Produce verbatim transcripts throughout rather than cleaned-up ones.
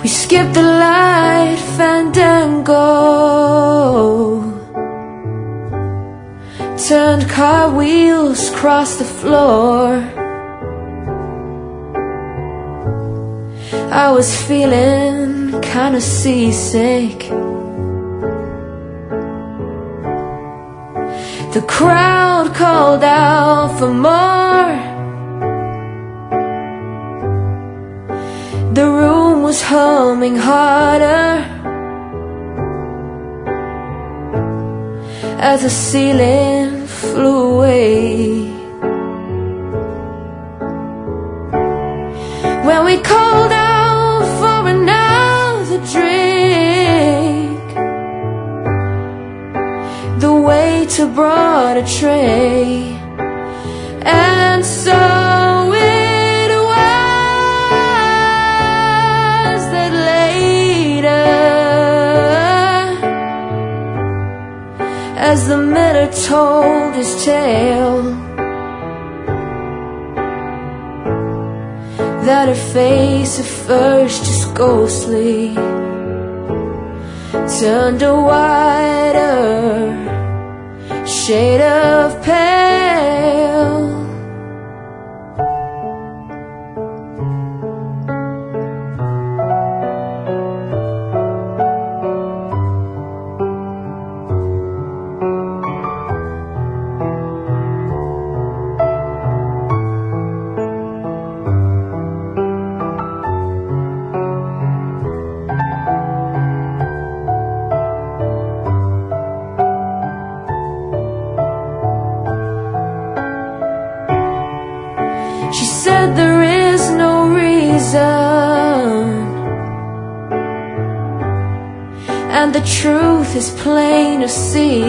We skipped the light fandango, turned cartwheels across the floor. I was feeling kinda seasick. The crowd called out for more. The room was humming harder as the ceiling flew away. When we called out for another drink, the waiter brought a tray, and so it was that later, as the miller told his tale, that her face at first just ghostly turned a whiter shade of pale. She said there is no reason, and the truth is plain to see.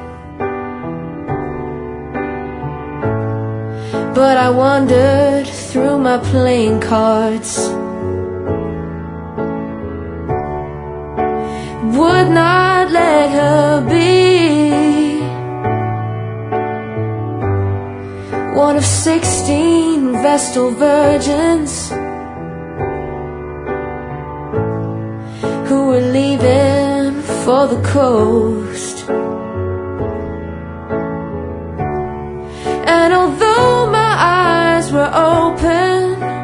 But I wandered through my playing cards, would not let her be one of sixteen Vestal virgins who were leaving for the coast. And although my eyes were open,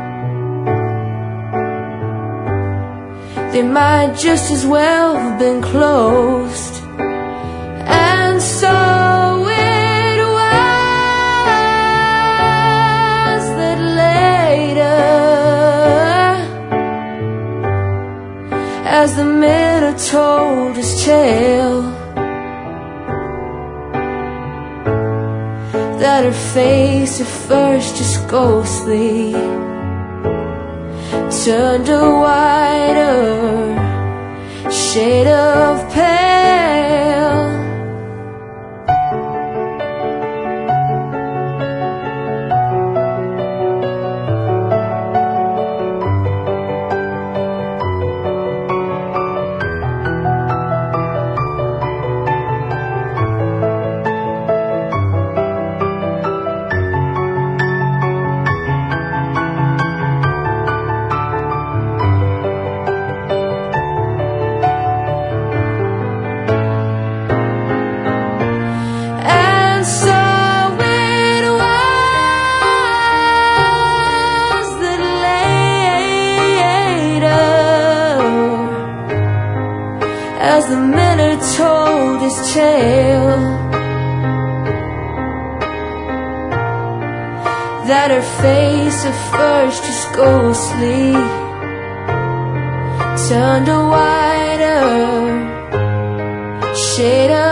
they might just as well have been closed. And so as the miller told his tale, that her face at first just ghostly turned a whiter shade of pale. As the miller told his tale, that her face at first just ghostly turned a whiter shade of